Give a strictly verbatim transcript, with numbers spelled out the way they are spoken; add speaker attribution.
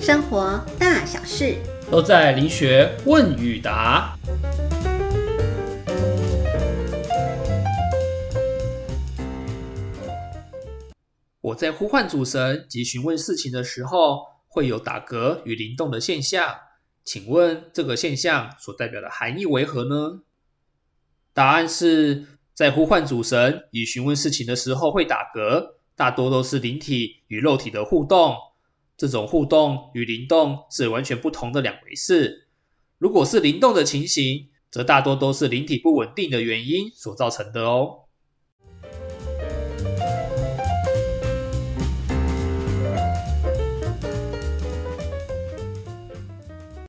Speaker 1: 生活大小事
Speaker 2: 都在灵学问与答。我在呼唤主神及询问事情的时候，会有打嗝与灵动的现象，请问这个现象所代表的含义为何呢？答案是，在呼唤主神与询问事情的时候会打嗝，大多都是灵体与肉体的互动，这种互动与灵动是完全不同的两回事。如果是灵动的情形，则大多都是灵体不稳定的原因所造成的哦。